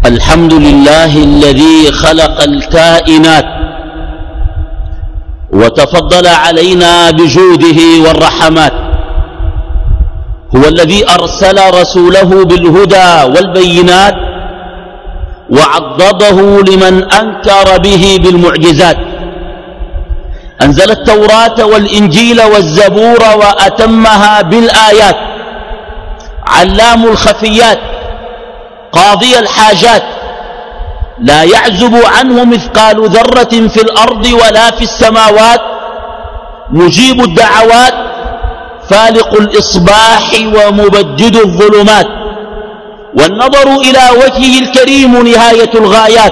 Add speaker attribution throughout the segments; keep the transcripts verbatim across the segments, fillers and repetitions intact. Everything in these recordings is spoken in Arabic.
Speaker 1: الحمد لله الذي خلق الكائنات وتفضل علينا بجوده والرحمات. هو الذي أرسل رسوله بالهدى والبينات وعضده لمن أنكر به بالمعجزات. أنزل التوراة والإنجيل والزبور وأتمها بالآيات. علام الخفيات قاضي الحاجات، لا يعزب عنه مثقال ذرة في الأرض ولا في السماوات. مجيب الدعوات فالق الإصباح ومبدد الظلمات. والنظر إلى وجهه الكريم نهاية الغايات.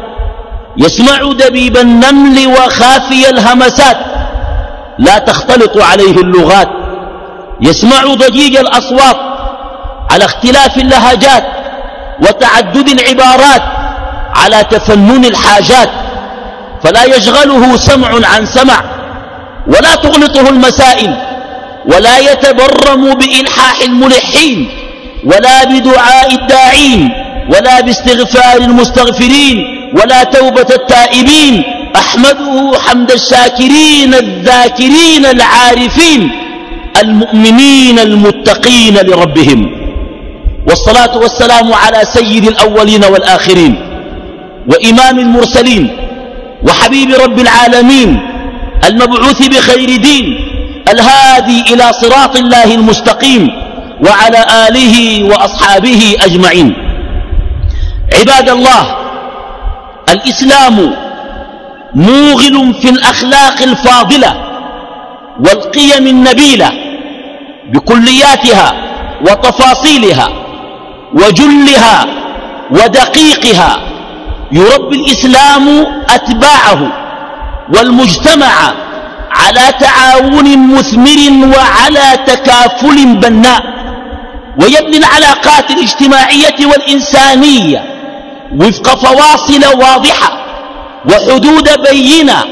Speaker 1: يسمع دبيب النمل وخافي الهمسات، لا تختلط عليه اللغات. يسمع ضجيج الأصوات على اختلاف اللهجات وتعدد العبارات على تفنن الحاجات. فلا يشغله سمع عن سمع ولا تغلطه المسائل، ولا يتبرم بإلحاح الملحين ولا بدعاء الداعين ولا باستغفار المستغفرين ولا توبة التائبين. أحمده حمد الشاكرين الذاكرين العارفين المؤمنين المتقين لربهم. والصلاة والسلام على سيد الأولين والآخرين وإمام المرسلين وحبيب رب العالمين المبعوث بخير دين الهادي إلى صراط الله المستقيم وعلى آله وأصحابه أجمعين. عباد الله، الإسلام موغل في الأخلاق الفاضلة والقيم النبيلة بكلياتها وتفاصيلها وجلها ودقيقها. يربي الإسلام أتباعه والمجتمع على تعاون مثمر وعلى تكافل بناء، ويبني العلاقات الاجتماعية والإنسانية وفق فواصل واضحة وحدود بينة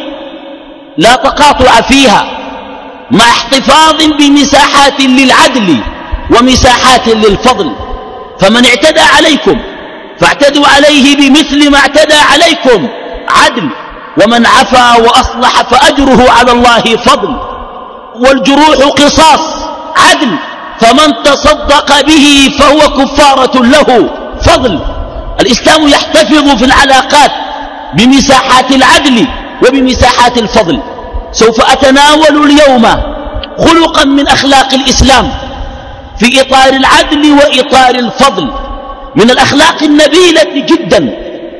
Speaker 1: لا تقاطع فيها، مع احتفاظ بمساحات للعدل ومساحات للفضل. فمن اعتدى عليكم فاعتدوا عليه بمثل ما اعتدى عليكم، عدل. ومن عفا وأصلح فأجره على الله فضل. والجروح قصاص، عدل. فمن تصدق به فهو كفارة له، فضل. الإسلام يحتفظ في العلاقات بمساحات العدل وبمساحات الفضل. سوف أتناول اليوم خلقا من أخلاق الإسلام في إطار العدل وإطار الفضل، من الأخلاق النبيلة جدا،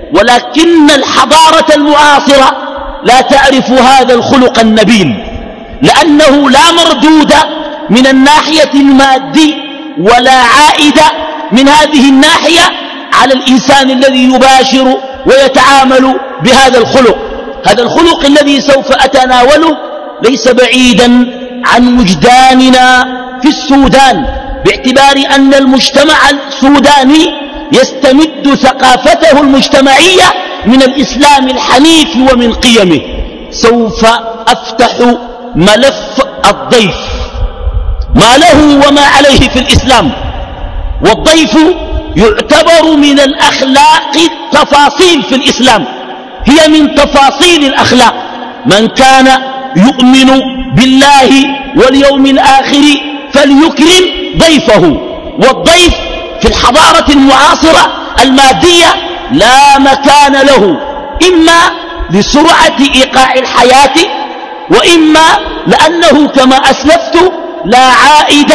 Speaker 1: ولكن الحضارة المعاصرة لا تعرف هذا الخلق النبيل، لأنه لا مردود من الناحية المادية ولا عائد من هذه الناحية على الإنسان الذي يباشر ويتعامل بهذا الخلق. هذا الخلق الذي سوف أتناوله ليس بعيدا عن وجداننا في السودان، باعتبار أن المجتمع السوداني يستمد ثقافته المجتمعية من الإسلام الحنيف ومن قيمه. سوف أفتح ملف الضيف، ما له وما عليه في الإسلام. والضيف يعتبر من الأخلاق التفاصيل في الإسلام، هي من تفاصيل الأخلاق. من كان يؤمن بالله واليوم الآخر فليكرم ضيفه. والضيف في الحضارة المعاصرة المادية لا مكان له، إما لسرعة إيقاع الحياة، وإما لأنه كما أسلفت لا عائد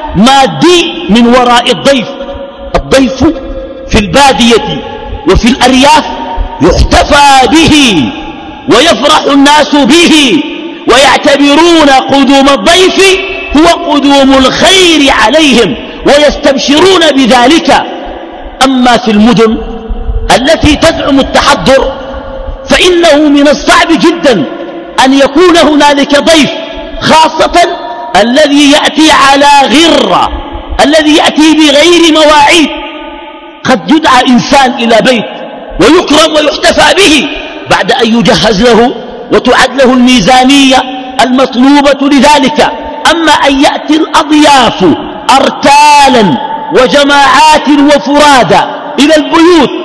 Speaker 1: مادي من وراء الضيف. الضيف في البادية وفي الأرياف يحتفى به ويفرح الناس به، ويعتبرون قدوم الضيف هو قدوم الخير عليهم ويستبشرون بذلك. أما في المدن التي تزعم التحضر فإنه من الصعب جدا أن يكون هنالك ضيف، خاصة الذي يأتي على غرة، الذي يأتي بغير مواعيد. قد يدعى إنسان إلى بيت ويكرم ويحتفى به بعد أن يجهز له وتعد له الميزانية المطلوبة لذلك. أما أن يأتي الأضياف أرتالا وجماعات وفرادا إلى البيوت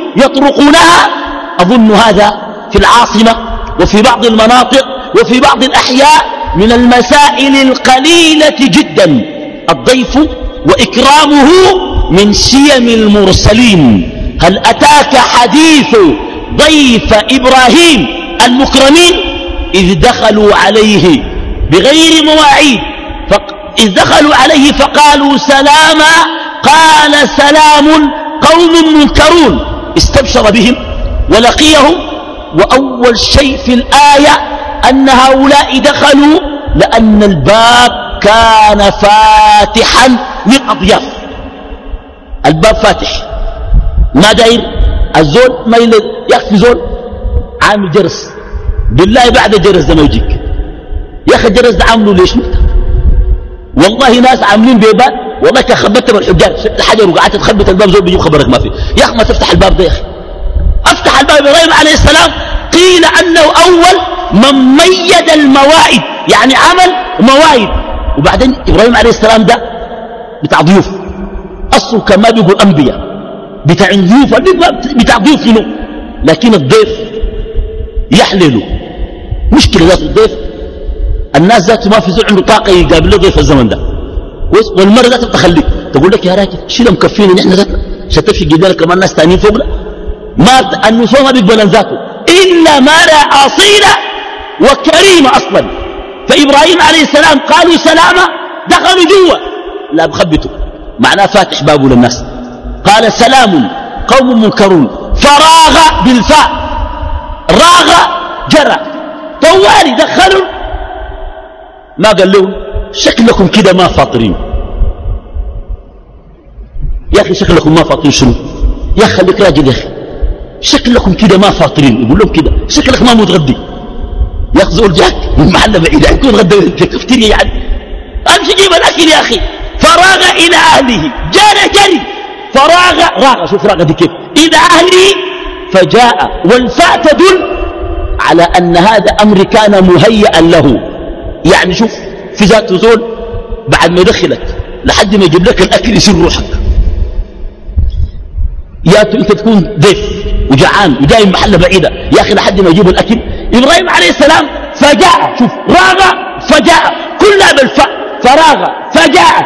Speaker 1: يطرقونها. أظن هذا في العاصمة وفي بعض المناطق وفي بعض الأحياء من المسائل القليلة جدا. الضيف وإكرامه من شيم المرسلين. هل أتاك حديث ضيف إبراهيم المكرمين إذ دخلوا عليه بغير مواعيد إذ دخلوا عليه فقالوا سلاما قال سلام قوم منكرون استبشر بهم ولقيهم. وأول شيء في الآية أن هؤلاء دخلوا لأن الباب كان فاتحا للأضياف. الباب فاتح ما داير الزول ما يكفي زول عامل جرس. بالله بعد الجرس ده ما يجيك يا أخي الجرس ده عامله ليش انت؟ والله ناس عاملين بيبان والله كخبت بالحجاج شفت الحجر وقعدت تخبط الباب زول بيجيب خبرك ما فيه. يا أخي ما تفتح الباب ده يا أخي. افتح الباب. إبراهيم عليه السلام قيل أنه أول من ميد الموائد يعني عمل موائد. وبعدين إبراهيم عليه السلام ده بتاع ضيوف أصله كان ما بيقول أنبياء بتاع ضيوف بتاع ضيوف منه. لكن الضيف يحلله مشكلة ذات الضيف. الناس ذاته ما في زول عنده طاقة يقابل له ضيف الزمن ده. والمرة ذاته بتخليك تقول لك يا راجل شيل مكفينا نحن ذاتنا عشان تمشي جدالك كمان ناس ثانيين فوقنا. ما النسوة ما بيقبل ذاته إلا مرأة أصيلة وكريمة أصلا. فإبراهيم عليه السلام قالوا سلاما دخلوا جوا لا بخبتوا معناه فاتح بابه للناس. قال سلام قوم منكرون فراغ بالفاء راغ جرى طوالي دخلوا ما قال لهم شكلكم كده ما فاطرين. يا أخي شكلكم ما فاطرين شنو يا أخي خليك راجل يا أخي شكلكم كده ما فاطرين. يقول لهم كده شكلك ما متغدي يا أخي زول جاك من محل بعيد يكون غدا في كفتيريا يعني أمشي جيب الأكل يا أخي. فراغ إلى أهله جرى جري فراغ راغ شوف راغ دي كيف إلى أهله فجاء. والفاء تدل على أن هذا أمر كان مهيئا له. يعني شوف في ذات زول بعد ما يدخلك لحد ما يجيب لك الأكل يصير روحك. يا أنت تكون ضيف وجعان وجاي من محلة بعيدة يا أخي لحد ما يجيب الأكل. إبراهيم عليه السلام فجاء شوف راغ فجاء كلها بالفاء فراغ فجاء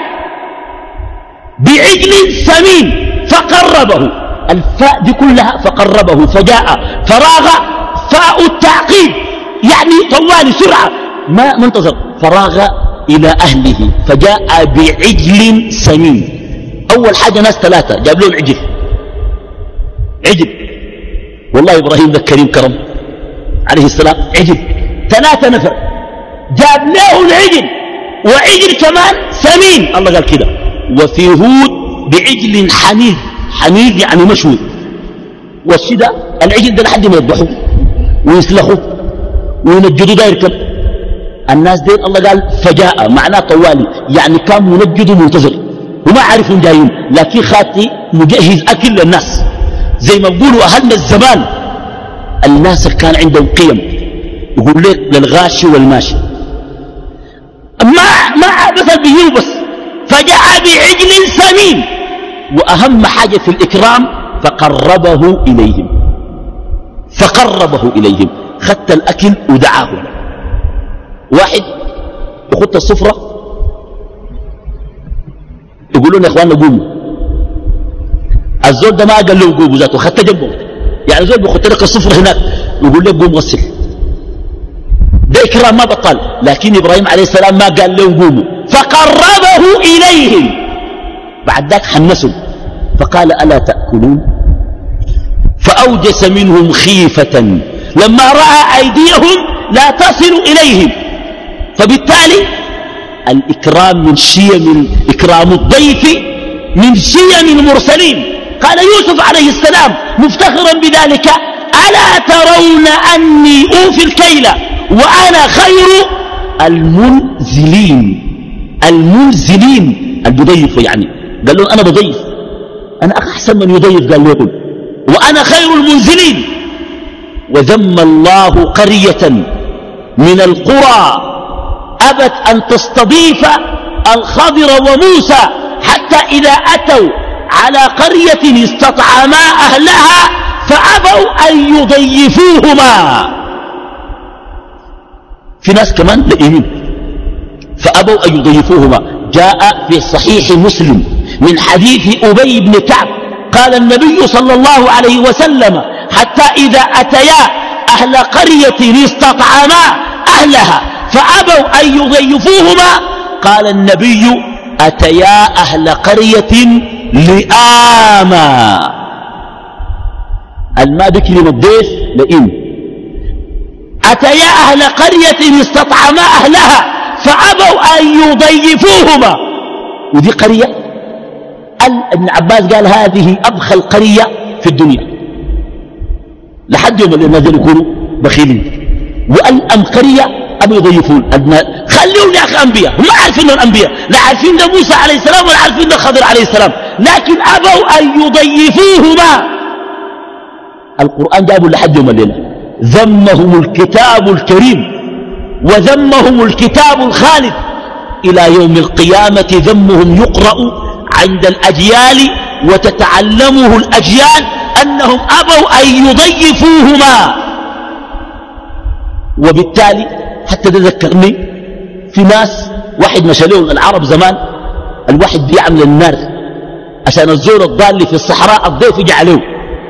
Speaker 1: بعجل سمين فقربه. الفاء دي كلها فقربه فجاء فراغ فاء التعقيب يعني طوالي سرعة ما منتظر. فراغ إلى أهله فجاء بعجل سمين. أول حاجة ناس ثلاثة جاب لهم عجل عجل. والله إبراهيم ذا كريم كرم عليه السلام عجل ثلاثة نفر جاب له العجل وعجل كمان سمين. الله قال كده. وفي هود بعجل حنيذ حنيذ يعني مشوي. والشدة العجل ده لحد ما يذبحوه ويسلخوه وينجدوا ده يركب. الناس دين الله قال فجاء معناه طوالي يعني كان منجد ومنتظر وما عارفهم جايين لكن خاتي مجهز أكل للناس زي ما بيقولوا أهلنا الزمان. الناس اللي كان عندهم قيم يقول لك للغاشي والماشي ما ما عبث به بس. فجاء بعجل سمين وأهم حاجة في الإكرام فقربه إليهم فقربه إليهم خدت الأكل ودعاهم. واحد يخط الصفرة يقولون يا إخواننا قوموا. الزول ده ما قال له قوموا ذاته خدت جنبه يعني زول بيخط لك الصفرة هناك يقول لك قوم غسل. ده إكرام ما بطل. لكن إبراهيم عليه السلام ما قال له قوموا فقربه إليهم. بعد ذاك حنسهم فقال ألا تأكلون فأوجس منهم خيفة لما رأى أيديهم لا تصل إليهم. فبالتالي الإكرام من شيم إكرام الضيف من شيم المرسلين. قال يوسف عليه السلام مفتخرا بذلك ألا ترون أني أوفي الكيل وأنا خير المنزلين. المنزلين البضيف يعني قال لهم أنا بضيف أنا أحسن من يضيف قال لهم وأنا خير المنزلين. وذم الله قرية من القرى أبت أن تستضيف الخضر وموسى حتى إذا أتوا على قرية استطعما أهلها فأبوا أن يضيفوهما. في ناس كمان لئيمين فأبوا أن يضيفوهما. جاء في صحيح مسلم من حديث أبي بن كعب قال النبي صلى الله عليه وسلم حتى إذا أتيا أهل قرية استطعما أهلها فأبوا أن يضيفوهما قال النبي أتيا أهل قرية لآما. الما بكرم الضيف لئيم. أتيا أهل قرية استطعما أهلها فأبوا أن يضيفوهما. ودي قرية ابن عباس قال هذه أبخل قرية في الدنيا لحد يوم اللي نزل يكونوا بخيلين. والأم قرية أبوا يضيفون خليهم يا أخي أنبياء. هم عارفين الأنبياء لا عارفين ده موسى عليه السلام ولا عارفين ده خضر عليه السلام لكن أبوا أن يضيفوهما. القرآن جابوا لحد يوم الليلة ذمهم الكتاب الكريم وذمهم الكتاب الخالد إلى يوم القيامة. ذمهم يقرأ عند الأجيال وتتعلمه الأجيال أنهم أبوا أن يضيفوهما. وبالتالي حتى تذكرني في ناس واحد مشى لهم العرب زمان الواحد بيعمل النار عشان الزور الضال في الصحراء الضيف يجي عليه.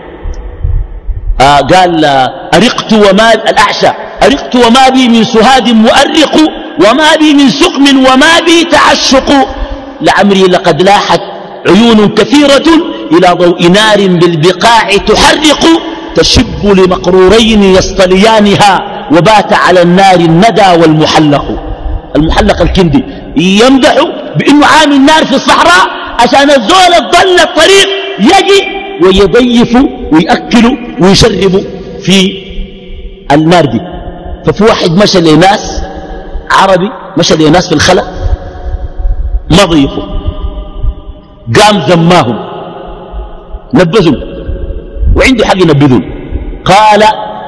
Speaker 1: آه قال أرقت وما الأعشى أرقت وما بي من سهاد مؤرق وما بي من سقم وما بي تعشق لعمري لقد لاحت عيون كثيرة إلى ضوء نار بالبقاع تحرق تشب لمقرورين يصطليانها وبات على النار الندى والمحلق. المحلق الكندي يمدح بأنه عامل نار في الصحراء عشان الزول الضل الطريق يجي ويضيف ويأكل ويشرب في النار دي. ففي واحد مشى لناس عربي مشى لناس في الخلا ما ضيفوا قام ذماهم نبذهم وعنده حق ينبذون. قال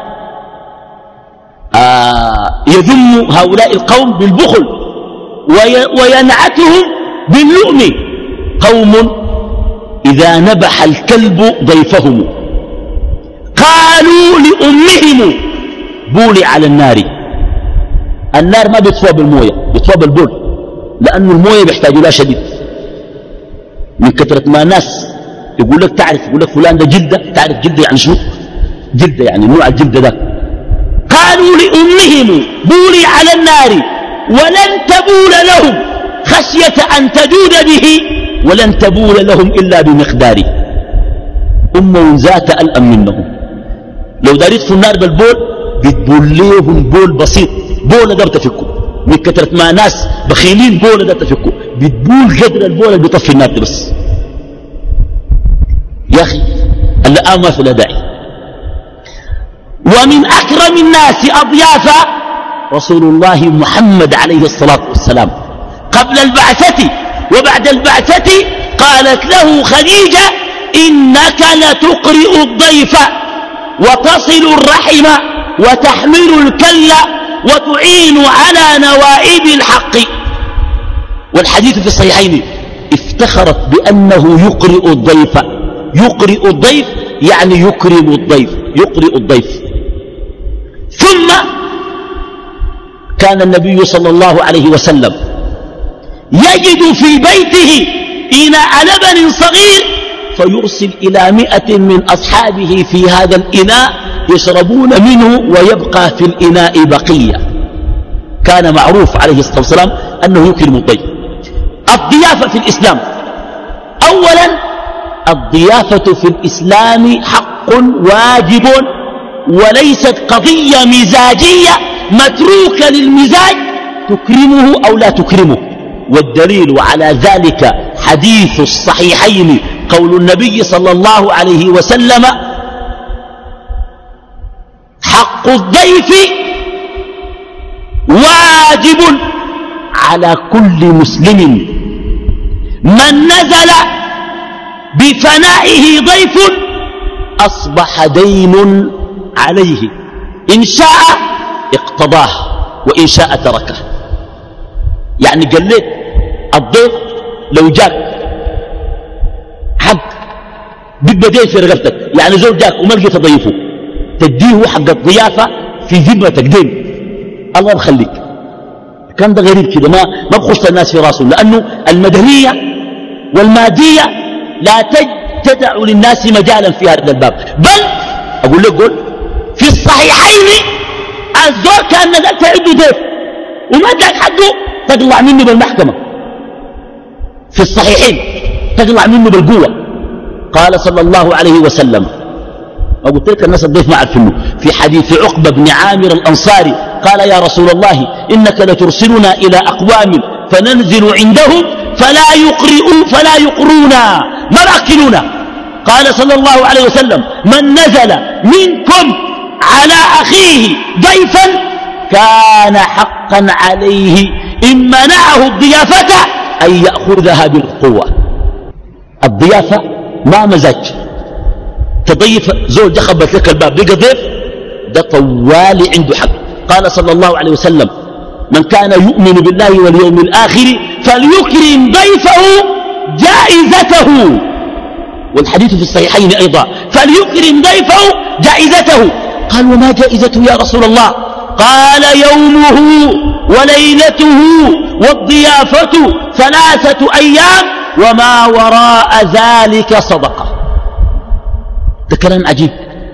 Speaker 1: آه يذم هؤلاء القوم بالبخل وينعتهم باللؤم. قوم إذا نبح الكلب ضيفهم قالوا لأمهم بولي على النار. النار ما بيطفى بالموية بيطفى بالبول لأن الموية بيحتاجوا لها شديد من كثرة ما الناس يقول لك تعرف يقول لك فلان ده جلدة تعرف جلدة يعني شنو جلدة يعني نوع الجلدة ده. قالوا لأمهم بولي على النار ولن تبول لهم خشية أن تجود به ولن تبول لهم إلا بمقداره. أمهم ذات ألأم منهم لو داريت في النار بالبول بتبول لهم بول بسيط بول ده بتفكوا من كثرة ما ناس بخيلين بول ده تفكوا بتبول قدر البول اللي بيطفي النار ده بس. يا أخي الآن ما في لا داعي. ومن أكرم الناس أضيافا رسول الله محمد عليه الصلاة والسلام قبل البعثة وبعد البعثة. قالت له خديجة إنك لتقرئ الضيف وتصل الرحم وتحمل الكل وتعين على نوائب الحق. والحديث في الصحيحين افتخرت بأنه يقرئ الضيف. يقرئ الضيف يعني يكرم الضيف يقرئ الضيف. ثم كان النبي صلى الله عليه وسلم يجد في بيته إناء لبن صغير فيرسل إلى مئة من أصحابه في هذا الإناء يشربون منه ويبقى في الإناء بقية. كان معروف عليه الصلاة والسلام أنه يكرم الضيف. الضيافة في الإسلام أولا الضيافة في الإسلام حق واجب وليست قضية مزاجية متروكة للمزاج تكرمه أو لا تكرمه. والدليل على ذلك حديث الصحيحين قول النبي صلى الله عليه وسلم حق الضيف واجب على كل مسلم من نزل بفنائه ضيف أصبح دين عليه إن شاء اقتضاه وإن شاء تركه. يعني قال لك الضيف لو جاك حق بيبقى دين في رقبتك. يعني زول جاك وما لقيت تضيفه تديه حق الضيافة في ذمتك دين، الله يخليك. كان ده غريب كده، ما ما بخص الناس في راسهم، لأنه المدنية والمادية لا تدع للناس مجالا في هذا الباب. بل أقول لك قول في الصحيحين الزور كان نزلت عنده ضيف وما اداك حقه تطلع منه بالمحكمة. في الصحيحين تطلع منه بالقوة. قال صلى الله عليه وسلم، وقلت لك الناس الضيف ما عارفينه، في حديث عقبة بن عامر الأنصاري قال يا رسول الله إنك لترسلنا إلى أقوام فننزل عندهم فلا يقرئون فلا يقرونا مراكلنا. قال صلى الله عليه وسلم من نزل منكم على أخيه ضيفا كان حقا عليه إن منعه الضيافة أن يأخذها بالقوة. الضيافة ما مزاج تضيف زول جخبت لك الباب بقى ضيف، ده طوالي عنده حق. قال صلى الله عليه وسلم من كان يؤمن بالله واليوم الآخر فليكرم ضيفه جائزته. والحديث في الصحيحين أيضا فليكرم ضيفه جائزته. قال وما جائزته يا رسول الله؟ قال يومه وليلته والضيافة ثلاثة أيام وما وراء ذلك صدقة. ده كلام عجيب،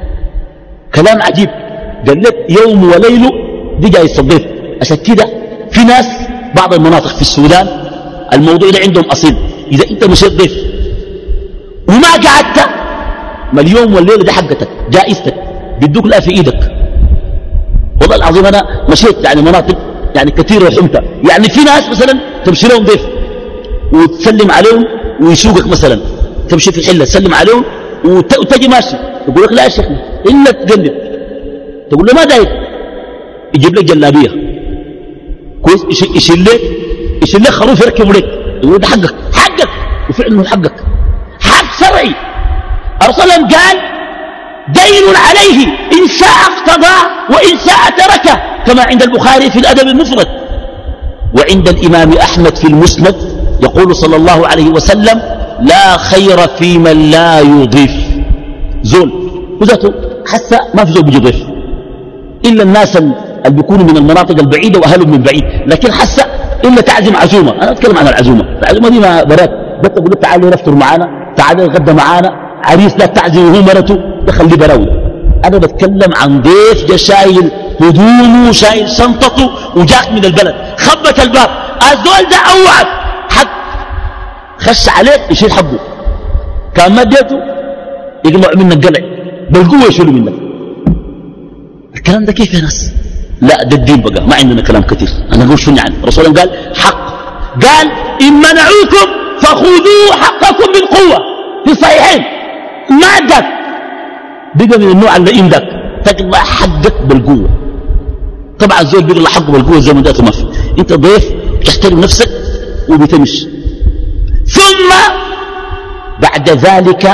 Speaker 1: كلام عجيب. قال لك يوم وليله دي جايز الضيف. عشان كده في ناس بعض المناطق في السودان الموضوع ده عندهم أصيل. إذا أنت مشيت ضيف وما قعدت ما اليوم والليلة ده حقتك جائزتك بدوك لا في إيدك. والله العظيم أنا مشيت يعني مناطق يعني كثير رحمتها. يعني في ناس مثلا تمشي لهم ضيف وتسلم عليهم ويسوقك، مثلا تمشي في الحلة تسلم عليهم وتجي ماشي يقول لك لا يا شيخ إلا تقلب، تقول له ما داير، يجيب لك جلابية كويس، يشيل لك يشيل لك خروف يركبه لك، يقول ده حقك حقك، وفعلا حقك حق شرعي. الرسول قال دين عليه إن شاء اقتضاه وإن شاء تركه، كما عند البخاري في الأدب المفرد. وعند الإمام أحمد في المسند يقول صلى الله عليه وسلم لا خير في من لا يضيف. زول وذاته حتى ما في زول بيجي ضيف إلا الناس اللي بيكونوا من المناطق البعيدة وأهلهم من بعيد، لكن حتى إلا تعزم عزومة. أنا أتكلم عن العزومة، العزومة دي ما برات بس تقول له تعالوا نفطر معانا، تعالوا نتغدى معانا، عريس لا تعزم وهو مرته دخل لي براوي. أنا بتكلم عن ضيف جا شايل هدومه شايل شنطته وجاك من البلد خبت الباب، الزول ده أوعد حق خش عليك يشيل حقه، كان ما اديته يقلع منك قلع بالقوة يشيله منك. الكلام ده كيف يا ناس؟ لا ده الدين بقى، ما عندنا كلام كثير. أنا أقول شو يعني الرسول قال حق، قال إن منعوكم فخذوا حقكم بالقوة في الصحيحين. ما اداك بقى من النوع اللي عندك تقلع حقك بالقوة. طبعا الزول بيقلع حقه بالقوة زي ما ذاته ما في. انت ضيف تحترم نفسك وبتمشي. ثم بعد ذلك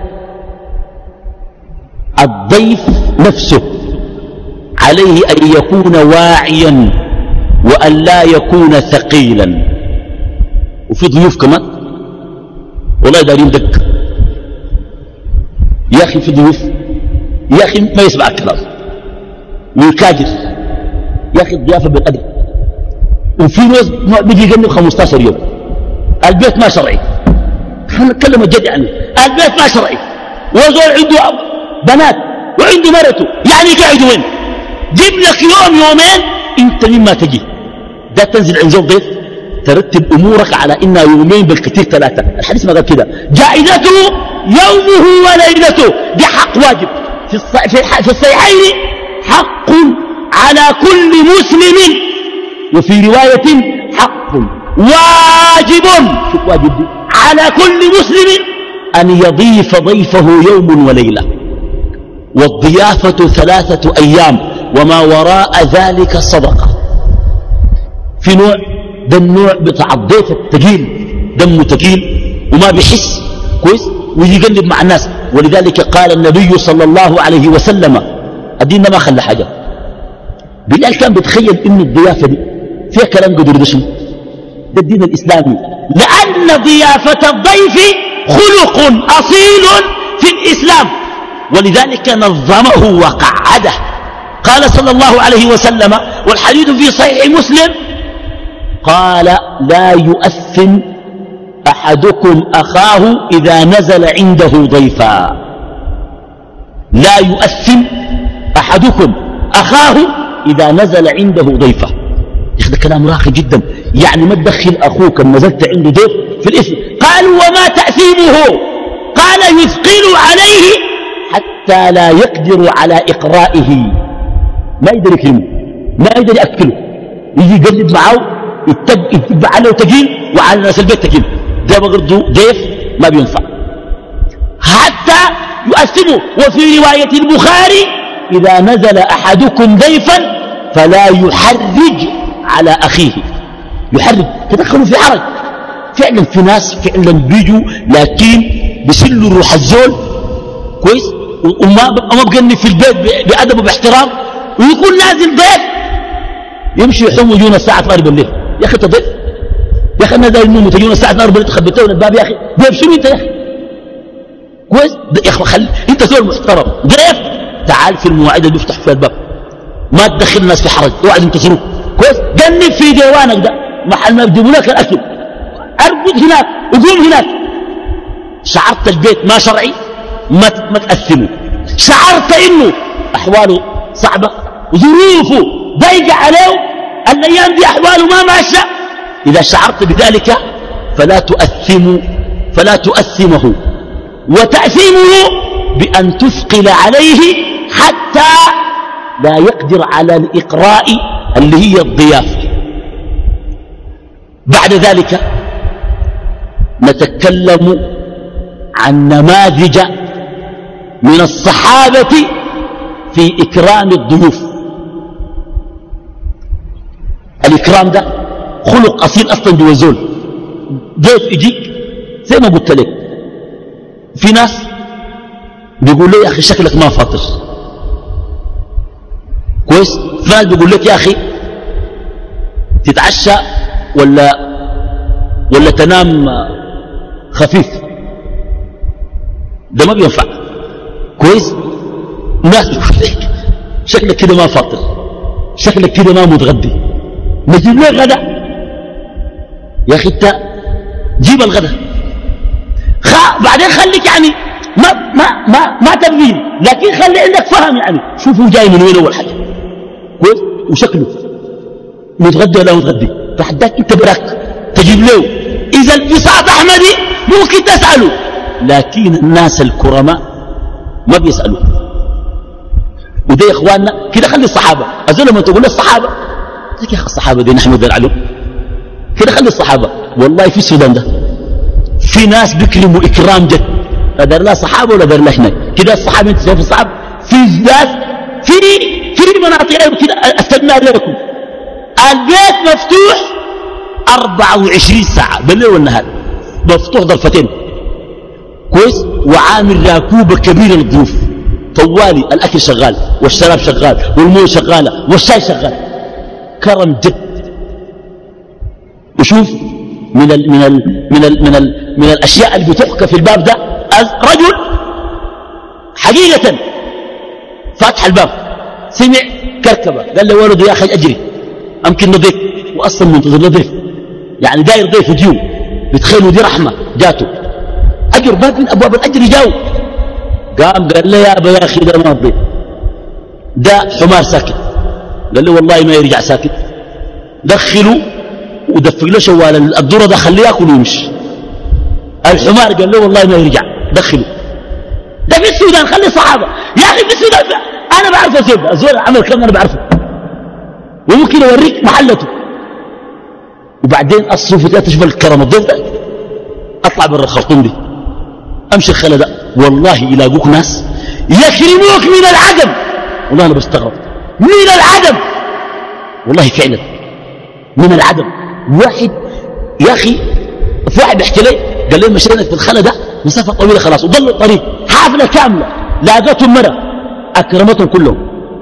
Speaker 1: الضيف نفسه عليه أن يكون واعيا وأن لا يكون ثقيلا. وفي ضيوف كمان والله دارين دق يا أخي، في ضيوف يا أخي ما يسمع الكلام ويكاجر يا أخي الضيافة بالأدب. وفي ناس بيجي يقنب خمسة عشر يوم. البيت ما شرعي، احنا نتكلم الجد يعني البيت ما شرعي، وزول عنده بنات وعنده مرته، يعني قاعد وين؟ جيب لك يوم يومين انت مما تجي ده تنزل عند زول ضيف ترتب امورك على انها يومين بالكثير ثلاثه. الحديث ما قال كده، جائزته يومه وليلته، دي حق واجب في في الصحيحين، حق على كل مسلم، وفي روايه حق واجب، شوف واجب دي، على كل مسلم ان يضيف ضيفه يوم وليله، والضيافه ثلاثه ايام وما وراء ذلك صدقه. في نوع ده النوع بتاع الضيف الثقيل، دمه ثقيل وما بيحس كويس ويقلب مع الناس. ولذلك قال النبي صلى الله عليه وسلم الدين ما خلى حاجه. بلال كان بيتخيل ان الضيافه دي فيها كلام قدر ده شنو؟ ده الدين الاسلامي، لان ضيافه الضيف خلق اصيل في الإسلام، ولذلك نظمه وقعده. قال صلى الله عليه وسلم، والحديث في صحيح مسلم، قال: لا يؤثم أحدكم أخاه إذا نزل عنده ضيفا. لا يؤثم أحدكم أخاه إذا نزل عنده ضيفا. يا أخي ده كلام راقي جدا، يعني ما تدخل أخوك لما نزلت عنده ضيف في الإثم. قالوا: وما تأثيمه؟ قال: يثقل عليه حتى لا يقدر على إقرائه. ما يقدر يكرمه، ما يقدر يأكله، يجي يقلب معه، يتبع عليه تقيل، وعلى ناس البيت تقيل. ده برضه ضيف ما بينفع. حتى يؤثمه. وفي رواية البخاري: إذا نزل أحدكم ضيفا فلا يحرج على أخيه. يحرج، تدخلوا في حرج. فعلا في ناس فعلا بيجوا لكن بيسلوا روح الزول كويس، وما ما بقني في البيت بأدب وباحترام، ويكون نازل ضيف يمشي يحوم وجونا الساعة اثناشر بالليل. يا أخي تضيف، يا أخي نزل النوم وتجونا الساعة اثناشر بالليل تخبطون الباب. يا أخي ضيف شنو أنت يا أخي؟ كويس يا أخي خل... أنت زول محترم. ضيف تعال في المواعيد اللي يفتح فيها الباب، ما تدخل الناس في حرج، اوعد ينتصروك. كويس جنب في ديوانك ده محل ما يجيبوا لك الأكل، ارقد هناك وقوم هناك. شعرت البيت ما شرعي ما ما تأثمه. شعرت انه احواله صعبة وظروفه ضيقة عليه، الايام دي احواله ما ماشية، اذا شعرت بذلك فلا تؤثموا فلا تؤثمه. وتأثيمه بأن تثقل عليه حتى لا يقدر على الإقراء اللي هي الضيافة. بعد ذلك نتكلم عن نماذج من الصحابة في إكرام الضيوف. الإكرام ده خلق أصيل أصلا جوا الزول. ضيف يجيك زي ما قلت لك، في ناس بيقول لي: يا أخي شكلك ما فاطر. كويس. في ناس بيقول لك: يا أخي تتعشى ولا ولا تنام خفيف. ده ما بينفع. كويس. ناس بيقول لك: شكلك كده ما فاطر، شكلك كده ما متغدي، نجيب لك غدا. يا أخي انت جيب الغدا، خ... بعدين خليك يعني ما ما ما ما تبين، لكن خلي عندك فهم، يعني شوفوا جاي من وين اول حاجه. كويس. وشكله متغدي ولا متغدي، تحداك انت براك تجيب له. اذا البساط احمدي ممكن تساله، لكن الناس الكرماء ما بيسالوا. وده يا اخواننا كده. خلي الصحابه ازول لما تقول للصحابه يا اخي الصحابه دي نحمد عليهم كده. خلي الصحابه. والله في السودان ده في ناس بيكرموا اكرام جد، لا دار لا صحابه ولا دار لا هناك كده. الصحابه انت في الصحابه في ذات في في مناطق كده استنى لكم. البيت مفتوح أربعة وعشرين ساعه بالليل والنهار، مفتوح ضرفتين. كويس. وعامل راكوبه كبيره للضيوف، طوالي الأكل شغال والشراب شغال والمويه شغالة والشاي شغال. كرم جد. وشوف من ال من ال من ال من, ال من الأشياء اللي بتحكى في الباب ده، رجل حقيقة فاتح الباب سمع كركبة، قال له: ولده يا أخي أجري أمكن نضيف، وأصلا منتظر نضيف، يعني داير ضيف وجيو، بتخيلوا دي رحمة جاته. أجر باب من أبواب الأجر جاو. قام قال له: يا أبا يا أخي ده ما ضيف، ده حمار ساكت. قال له: والله ما يرجع ساكت. دخلوا ودفق له شوال الذرة ده، خليه ياكل ويمشي. الحمار قال له: والله ما يرجع. دخلوا. ده في السودان. خلي الصحابة يا أخي في السودان. أنا بعرف الزول الزول عمل كم أنا بعرفه، وممكن أوريك محلته. وبعدين الصوف ده تشوف الكرم الضيف ده، أطلع برا الخرطوم دي أمشي الخلا ده، والله يلاقوك ناس يكرموك من العدم. والله أنا بستغرب من العدم، والله فعلا من العدم. واحد يا أخي في واحد بيحكي لي، قال لي مشينا في الخلا ده مسافة طويلة خلاص وضل الطريق، حافلة كاملة، لاقتهم مرة أكرمتهم كلهم.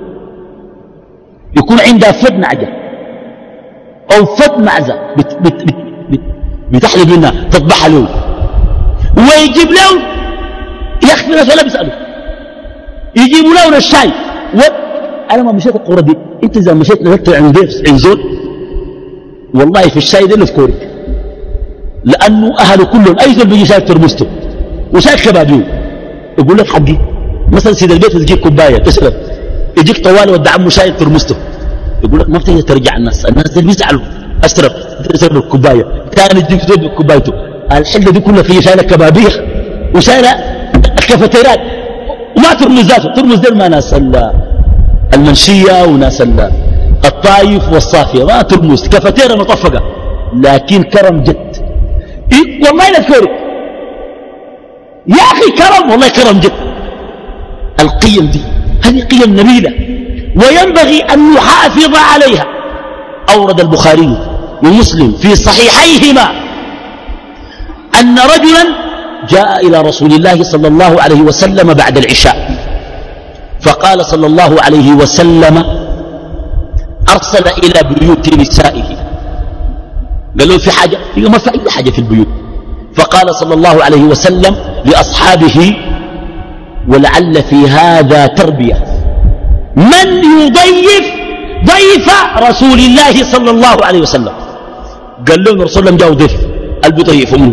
Speaker 1: يكون عندها فد نعجة أو فد معزة بت بت بت بت بتحلب منها تطبحها له، ويجيب له يا أخي في ناس ولا بيسألوا يجيبوا لون الشاي و... أنا ما مشيت القرى دي. أنت إذا مشيت نزلت عند عند زول والله في الشاي ده اللي في كورك، لأنه أهله كلهم أي زول بيجي شاي ترمسته وشاي كبابيو يقول لك حقي. مثلا سيد البيت تجيب كوباية تشرب، يجيك طوال ودع عمه شاي ترمسته يقول لك ما بتقدر ترجع الناس، الناس اللي بيزعلوا أشرب تشرب الكوباية ثاني تجيك زول بكوبايته. الحلة دي كلها فيها شايلة كبابيخ وشايلة الكافيتيرات وما ترمز ذاته، ترمز دل ما ناس المنشية وناس الطايف والصافية ما ترمز كافيتيرا مطفقة، لكن كرم جد. إيه والله لا تكورك يا أخي كرم، والله كرم جد. القيم دي هذه قيم نبيلة وينبغي أن نحافظ عليها. أورد البخاري ومسلم في صحيحيهما أن رجلا جاء إلى رسول الله صلى الله عليه وسلم بعد العشاء فقال صلى الله عليه وسلم أرسل إلى بيوت نسائه، قال له في حاجة؟ ما في أي حاجة في البيوت. فقال صلى الله عليه وسلم لأصحابه ولعل في هذا تربية، من يضيف ضيف رسول الله صلى الله عليه وسلم؟ قال لهم الرسول لم جاء ضيف البضيف منه.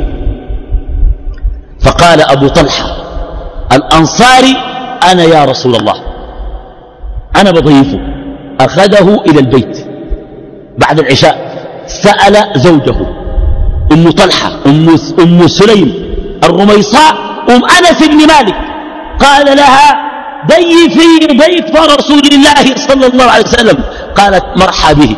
Speaker 1: فقال أبو طلحة الأنصاري أنا يا رسول الله أنا بضيفه. أخذه إلى البيت بعد العشاء سأل زوجه أم طلحة أم, أم سليم الرميصاء أم أنس بن مالك، قال لها ضيفي ضيف رسول الله صلى الله عليه وسلم. قالت مرحبا به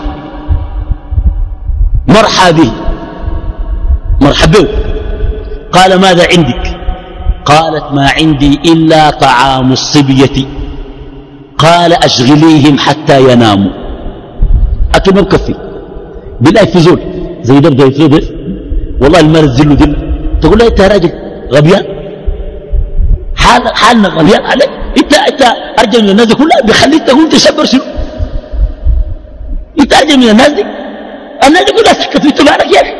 Speaker 1: مرحبا به مرحبا. قال ماذا عندك؟ قالت ما عندي إلا طعام الصبية. قال أشغليهم حتى يناموا. أكل ما مكفي بالله في زول زي ده ضيف ضيف والله المرض ذله ذل، تقول له أنت راجل غبيان حال حالنا غبيان عليك، أنت أنت أرجل من الناس دي كلها بيخليك تقول تشبر شنو؟ أنت أرجل من الناس دي، الناس دي كلها سكت في تبارك يا أخي.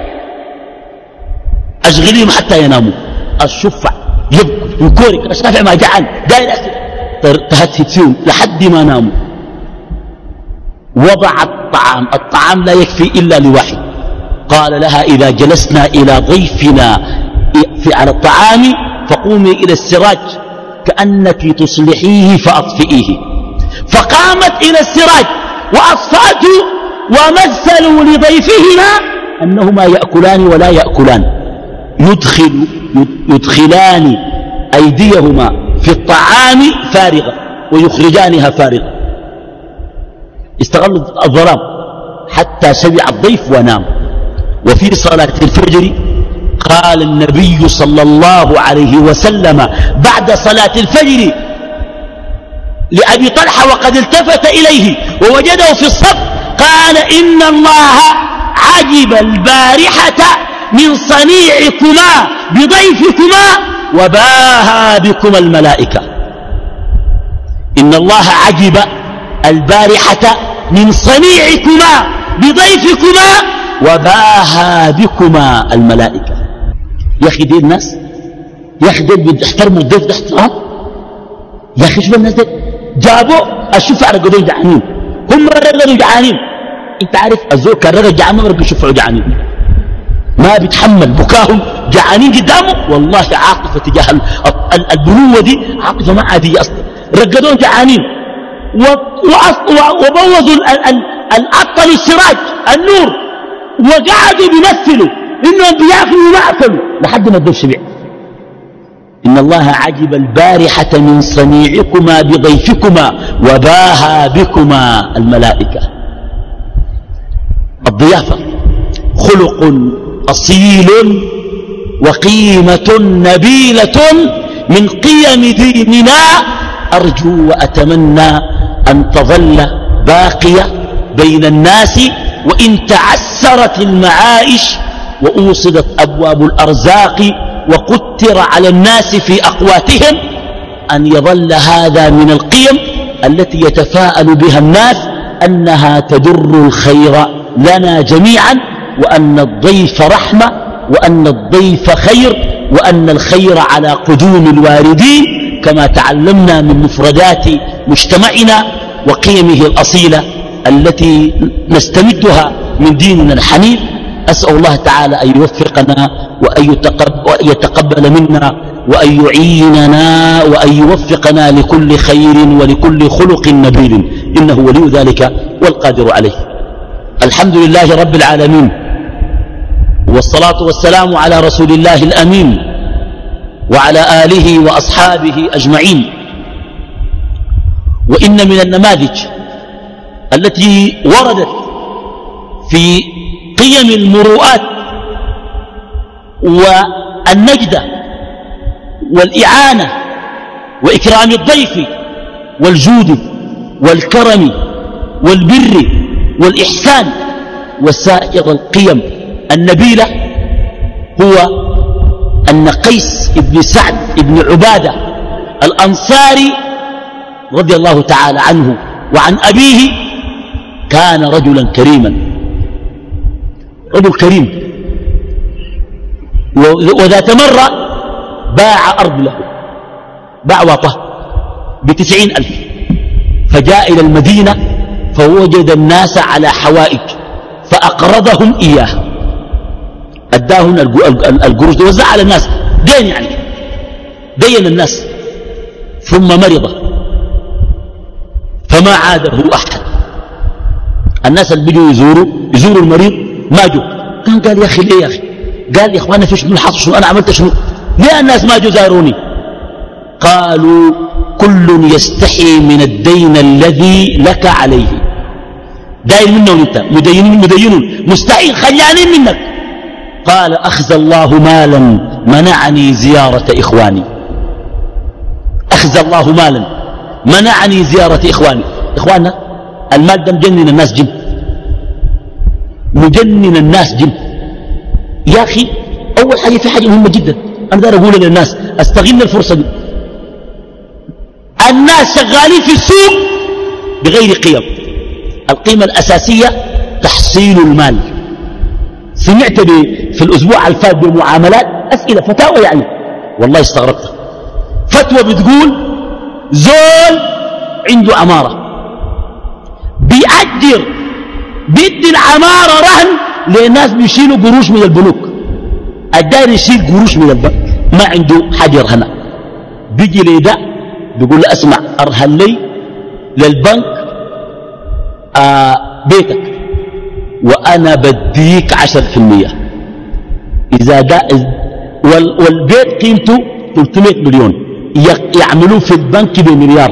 Speaker 1: أشغليهم حتى يناموا. الشفع يبكي يكورك الشافع ما جعان داير تهدهد فيهم لحد ما ناموا. وضع الطعام، الطعام لا يكفي إلا لواحد. قال لها إذا جلسنا إلى ضيفنا في على الطعام فقومي إلى السراج كأنك تصلحيه فأطفئيه. فقامت إلى السراج وأطفأته ومثلوا لضيفهما أنهما يأكلان ولا يأكلان، يدخل يدخلان أيديهما في الطعام فارغة ويخرجانها فارغة. استغلوا الظلام حتى شبع الضيف ونام. وفي صلاة الفجر قال النبي صلى الله عليه وسلم بعد صلاة الفجر لأبي طلحة وقد التفت إليه ووجده في الصف قال إن الله عجب البارحة من صنيعكما بضيفكما وباهى بكما الملائكة. إن الله عجب البارحة من صنيعكما بضيفكما وباهى بكما الملائكة. يا أخي دي الناس يا أخي دي بيحترموا الضيف ده احترام. يا أخي شوف الناس دي جابوا الشفع رقدوا جعانين، هم رقدوا جعانين. انت عارف الزول كان رقد جعان ما رقد يشفعوا جعانين، ما بيتحمل بكاهم جعانين قدامه. والله عاطفة تجاه البنوة دي عاطفة ما عادية أصلا. رقدون جعانين وبوظوا الأطل السراج النور وقعدوا بيمثلوا إنهم بياكلوا وما أكلوا لحد ما الضيف شبع. إن الله عجب البارحة من صنيعكما بضيفكما وباهى بكما الملائكة. الضيافة خلق أصيل وقيمة نبيلة من قيم ديننا، أرجو وأتمنى أن تظل باقية بين الناس وإن تعسرت المعائش وأوصدت أبواب الأرزاق وقتر على الناس في أقواتهم، أن يظل هذا من القيم التي يتفاءل بها الناس أنها تدر الخير لنا جميعا، وأن الضيف رحمة، وأن الضيف خير، وأن الخير على قدوم الواردين كما تعلمنا من مفردات مجتمعنا وقيمه الأصيلة التي نستمدها من ديننا الحنيف. أسأل الله تعالى أن يوفقنا وأن يتقبل منا وأن يعيننا وأن يوفقنا لكل خير ولكل خلق نبيل، إنه ولي ذلك والقادر عليه. الحمد لله رب العالمين، والصلاة والسلام على رسول الله الأمين وعلى آله وأصحابه أجمعين. وإن من النماذج التي وردت في قيم المروءات والنجدة والإعانة وإكرام الضيف والجود والكرم والبر والإحسان وسائر القيم النبيلة، هو أن قيس بن سعد بن عبادة الأنصاري رضي الله تعالى عنه وعن أبيه كان رجلا كريما، رجل كريم. وذات مرة باع أرض له، باع وطه بتسعين ألف، فجاء إلى المدينة فوجد الناس على حوائج فأقرضهم إياها، أداهم القروش وزع على الناس دين، يعني دين الناس. ثم مرض فما عاده أحد. الناس اللي بيجوا يزوروا يزوروا المريض ما جو، كان قال يا أخي ليه يا أخي؟ قال يا إخوانا في شنو الحصل، شنو أنا عملت شنو؟ ليه الناس ما جو زاروني؟ قالوا كل يستحي من الدين الذي لك عليه، داين منه انت مدين مدين مستحيل خلانين منك. قال أخزى الله مالا منعني زيارة إخواني، أخزى الله مالا منعني زيارة إخواني. إخواننا المال ده مجنن الناس جن، مجنن الناس جن. يا أخي أول حاجة في حاجة مهمة جدا أنا دار أقول للناس أستغل الفرصة دي. الناس شغالين في السوق بغير قيم. القيمة الأساسية تحصيل المال. سمعت في الأسبوع الفات بمعاملات أسئلة فتاوى، يعني والله استغربت. فتوى بتقول زول عنده عمارة بيأجر بيدي العمارة رهن للناس بيشيلوا قروش من البنوك، الداير يشيل قروش من البنك ما عنده حاجة رهنة، بيجي لي ده بيقول له اسمع ارهن لي للبنك آه بيتك وانا بديك عشر في المية اذا ده وال والبيت قيمته ثلاثمائة مليون يعملوه في البنك بمليار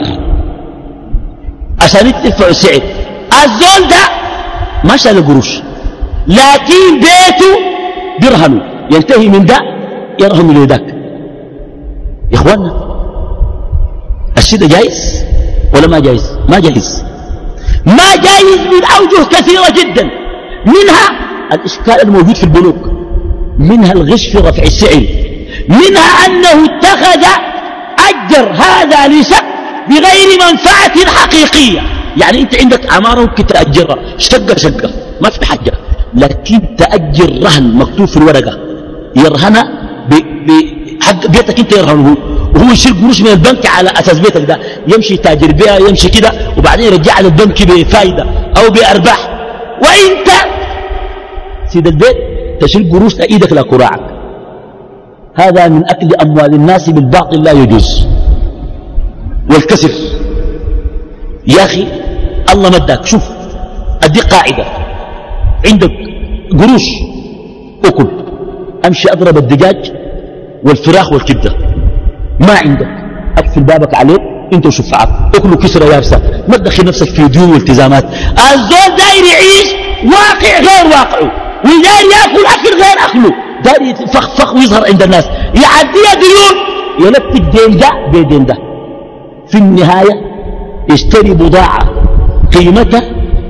Speaker 1: عشان يدفعوا السعر. الزول ده ما شال قروش لكن بيته برهنه ينتهي من ده يرهم لذاك. يا اخوانا الشيء ده جائز ولا ما جائز؟ ما جائز، ما جائز من أوجه كثيرة جدا، منها الإشكال الموجود في البنوك، منها الغش في رفع السعر، منها أنه اتخذ أجر هذا لشق بغير منفعة حقيقية. يعني أنت عندك عمارة ممكن تأجرها شقة شقة ما في حاجة، لكن تأجر رهن مكتوب في الورقة يرهنها بحق بيتك أنت يرهنه، وهو يشيل قروش من البنك على أساس بيتك ده يمشي تاجر بها يمشي كده وبعدين يرجع للبنك بفائدة أو بأرباح، وإنت سيد البيت تشيل قروش إيدك لكراعك. هذا من أكل أموال الناس بالباطل لا يجوز. والكسر يا أخي الله مداك، شوف أدي قاعدة، عندك قروش أكل، أمشي أضرب الدجاج والفراخ والكبدة، ما عندك أقفل بابك عليه أنت وشفعك أكلوا كسرة يابسة، ما تدخل نفسك في ديون والتزامات. الزول داير يعيش واقع غير واقعه وداير يأكل أكل غير أكله، داير يتفخفخ ويظهر عند الناس، يعديها ديون يلتك دين ده بدين ده. في النهاية يشتري بضاعة قيمتها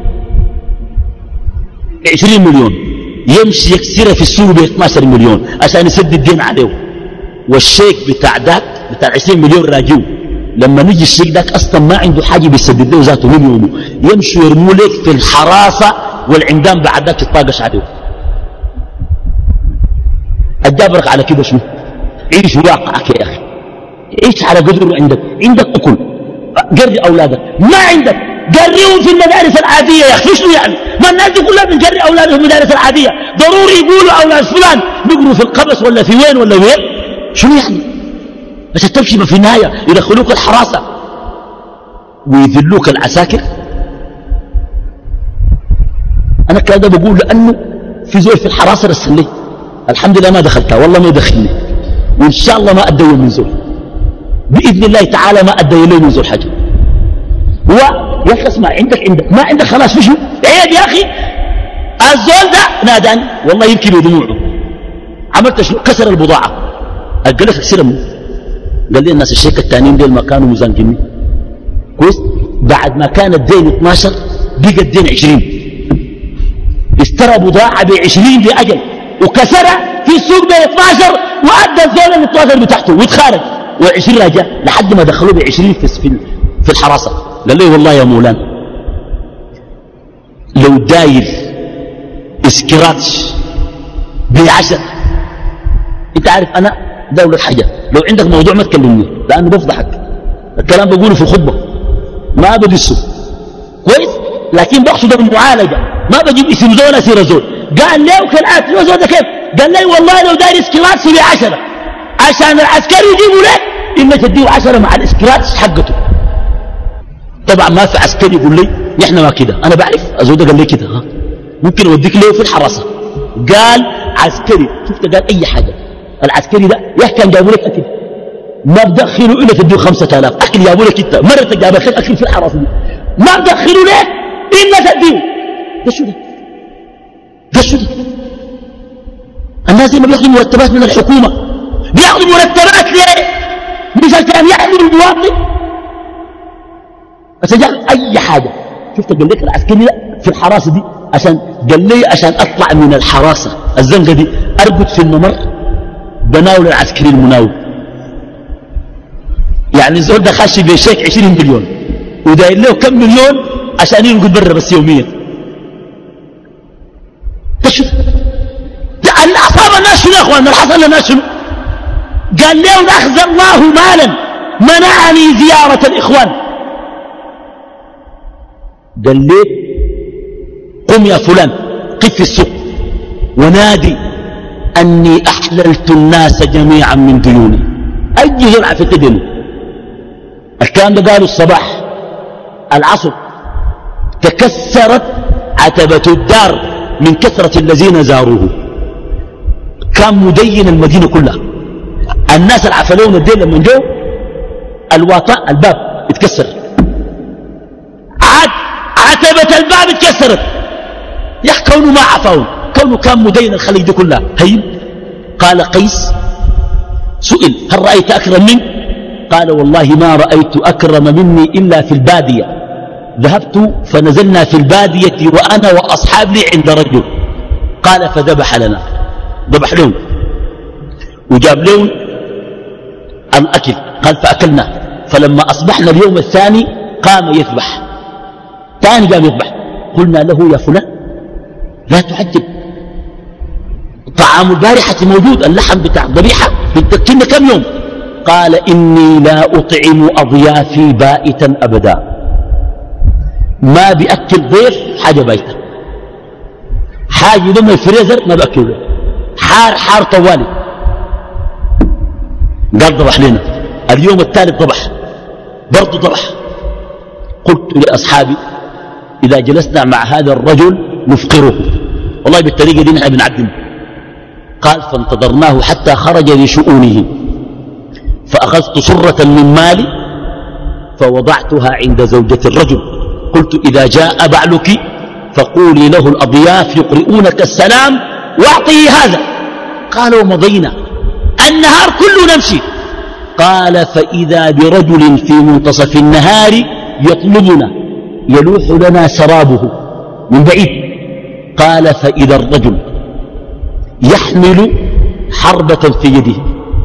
Speaker 1: عشرين مليون يمشي يكسرها في السوق ب اثني عشر مليون عشان يسدد الدين عليه، والشيك بتاع داك بتاع عشرين مليون راجيو لما نجي الشيك داك اصلا ما عنده حاجه بيسدد له ذاته من يومه، يمشي يرموا لك في الحراسه والعمدان بعد ذاك تطاقش عليه. الجابرك على كده شنو؟ عيش واقعك يا أخي، عيش على قدر عندك. عندك أكل قري أولادك، ما عندك قريهم في المدارس العادية يا أخي. شنو يعني؟ ما الناس دي كلها بنجري أولادهم في المدارس العادية، ضروري يقولوا أولاد فلان بيقروا في القبس ولا في وين ولا وين؟ شنو يعني؟ بس تمشي في النهاية يدخلوك الحراسة ويذلوك العساكر. أنا كذا بقول لأنه في زول في الحراسة رسل لي، الحمد لله ما دخلتها، والله ما يدخلني، وإن شاء الله ما أدوي من زول بإذن الله تعالى، ما أدوي له من زول حاجة. هو يا أخي اسمع، عندك عندك ما عندك خلاص فشو عيب يا أخي. الزول ده ناداني والله يبكي بدموعه، عملت شنو؟ كسر البضاعة. قال لك اكسرهم. قال لي الناس الشيك التانيين ديل ما كانوا مزنقيني كويس، بعد ما كان الدين اثني عشر بقى الدين عشرين، اشترى بضاعة بعشرين بأجل وكسرها في السوق ب اثني عشر وأدى الزول ال اثني عشر بتاعته واتخارج، وعشرين رجع لحد ما دخلوه بعشرين في في الحراسة. قال لي والله يا مولانا لو داير اسكراتش بعشر، انت عارف انا دولة حاجة، لو عندك موضوع ما تكلمني لانه بفضحك، الكلام بقوله في خطبة ما بدسه كويس، لكن بقصد بالمعالجة، ما بجيب اسم زول اسير زول. قال لي وكالآت لو زول ده كيف؟ قال لي والله لو داير اسكراتش بعشرة عشان العسكري يجيبوا له إما تديه عشرة مع الاسكراتش حقته. طبعا ما في عسكري يقول لي نحن ما كده، انا بعرف الزول ده قال لي كده، ها ممكن اوديك له في الحراسة. قال عسكري، شفت قال اي حاجة. العسكري ده يحكي كان جابوا لك اكل ما بدخلوا الا تديه خمسة آلاف، اكل جابوا لك انت مرة جابت لك اكل في الحراسة دي ما بدخلوا لك الا تديه. ده شو ده؟ ده شو ده؟ الناس دي ما بياخذوا مرتبات من الحكومة، بياخذوا مرتبات ليه؟ مثل كان يحمل المواطن أتجاه أي حاجة. شفت قال لك العسكري لا في الحراسة دي عشان قال لي عشان أطلع من الحراسة الزنقة دي أربط في الممر بناول العسكري المناول. يعني الزول ده خاشي بشيك عشرين مليون وداير له كم مليون عشان ينقل برا بس يوميا. تشوف لأن أصاب الناس شنو يا أخوان؟ الحصل للناس شنو؟ قال له أخذ الله مالا منعني زيارة الإخوان. قال لي قم يا فلان قف في السوق ونادي أني أحللت الناس جميعا من ديوني. أي زرعة في التدين. الكلام ده قالوا الصباح. العصر تكسرت عتبة الدار من كثرة الذين زاروه، كان مدين المدينة كلها. الناس العفلون الدين لما جو الواطاء الباب اتكسر، عاد عتبة الباب اتكسرت. يا أخي كونه ما عفاهم، كونه كان مدين الخليج دي كلها. هيب قال قيس سئل هل رأيت أكرم منك؟ قال والله ما رأيت أكرم مني إلا في البادية، ذهبت فنزلنا في البادية وأنا وأصحاب لي عند رجل، قال فذبح لنا، ذبح لهم وجاب لهم الأكل، قال فأكلنا. فلما أصبحنا اليوم الثاني قام يذبح، ثاني قام يذبح. قلنا له يا فلان لا تعجب، طعام البارحة موجود، اللحم بتاع الضبيحة بتكلنا كم يوم. قال إني لا أطعم أضيافي بائتا أبدا، ما بأكل ضيف حاجة بايتة، حاجة دم الفريزر ما بأكله، حار حار طوالي. قال ضبح لنا اليوم الثالث ضبح برضو ضبح. قلت لأصحابي إذا جلسنا مع هذا الرجل نفقره، والله بالطريقة دي نحن بنعدم. قال فانتظرناه حتى خرج لشؤونه، فأخذت صرة من مالي فوضعتها عند زوجة الرجل، قلت إذا جاء بعلك فقولي له الأضياف يقرؤونك السلام واعطيه هذا. قال ومضينا النهار كله نمشي. قال فإذا برجل في منتصف النهار يطلبنا يلوح لنا سرابه من بعيد. قال فإذا الرجل يحمل حربة في يده،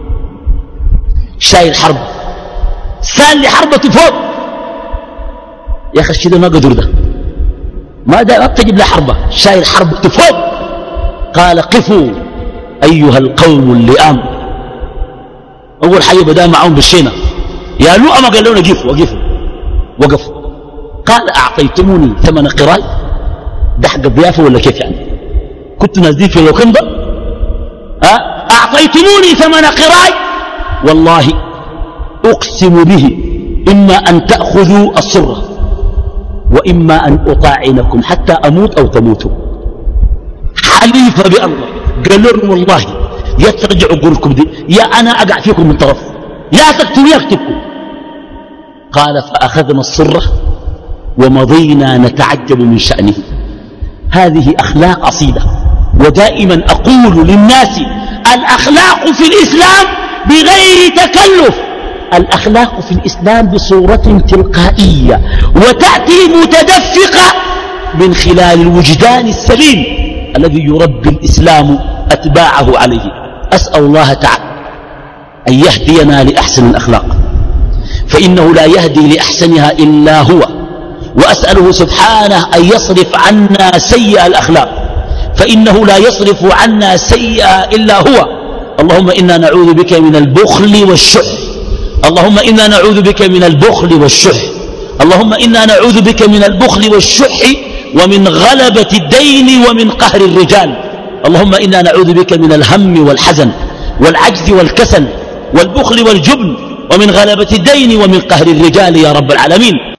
Speaker 1: شايل حربة، سال لحربة فوق. يا أخي الشيء ده ما قدر ده، ما ده تجيب له حربة، شايل حربة فوق. قال قفوا أيها القوم اللئام، أول حاجة بدأ معهم بالشينة، يا لؤمة قال لهم وقفوا وقفوا وقفوا. قال أعطيتموني ثمن قراي، ده حق الضيافة ولا كيف يعني؟ كنتوا نازلين في الوكندة أه؟ أعطيتموني ثمن قراي، والله أقسم به إما أن تأخذوا الصرة وإما أن أطاعنكم حتى أموت أو تموتوا. حليفة بالله. قال لهم والله يا ترجعوا قولكم دي يا أنا أقع فيكم من طرف، يا تكتبوا يا أكتبكم. قال فأخذنا الصرة ومضينا نتعجب من شأنه. هذه أخلاق أصيلة. ودائما أقول للناس الأخلاق في الإسلام بغير تكلف، الأخلاق في الإسلام بصورة تلقائية وتأتي متدفقة من خلال الوجدان السليم الذي يربي الإسلام أتباعه عليه. أسأل الله تعالى أن يهدينا لأحسن الأخلاق، فإنه لا يهدي لأحسنها إلا هو، وأسأله سبحانه أن يصرف عنا سيئة الأخلاق، فإنه لا يصرف عنا سيئة إلا هو. اللهم إنا نعوذ بك من البخل والشح، اللهم إنا نعوذ بك من البخل والشح، اللهم إنا نعوذ بك من البخل والشح ومن غلبة الدين ومن قهر الرجال. اللهم إنا نعوذ بك من الهم والحزن والعجز والكسل والبخل والجبن ومن غلبة الدين ومن قهر الرجال يا رب العالمين.